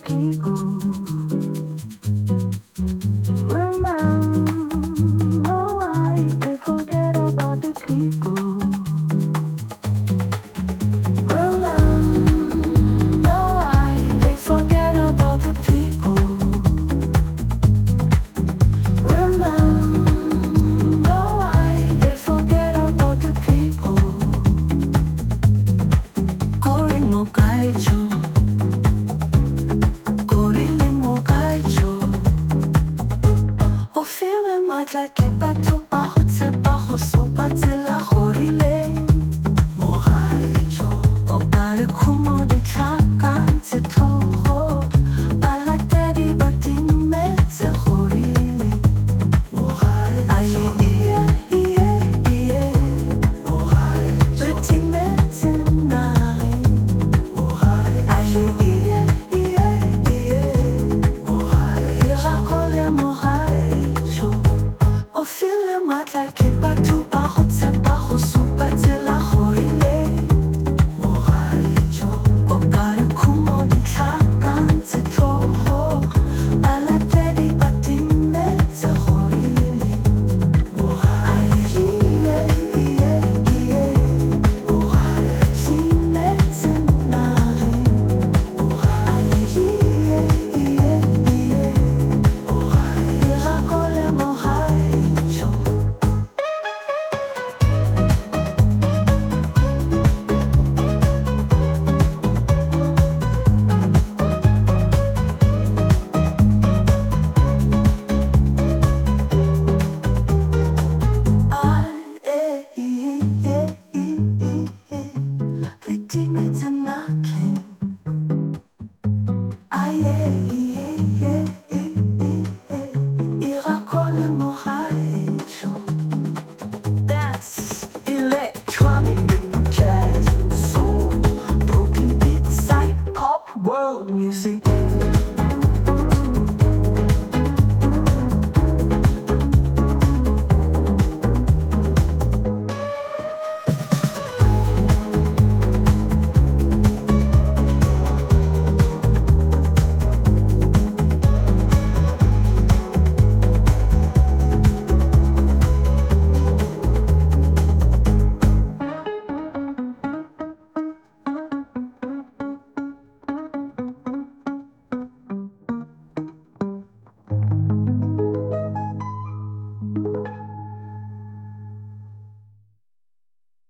people. Remember why they forget about the people. Remember why they forget about the people. Remember why they forget about the people. Corino Kaicho, Corinimo Kaicho. O feeling much like it back to Bahutse Bahoso Batila Horile. Mohaicho, O Barikumo de Chakan Titoho. Balateri Batime Se Horile. Mohai, Aye, Ie, Mohai, Batime Tinai. Mohai, Aye, Ie, Mohai, Irakole Mohai. O feeling much like it back to Bahutse Bahoso Batila Horile. Mohaicho, O Barikumo de Chakan Titoho. Balateri Batime Se Horile. Mohai, Ie, Mohai, Time Tinai. Mohai, Ie, Mohai, Irakole Mohaicho. Victim, it's a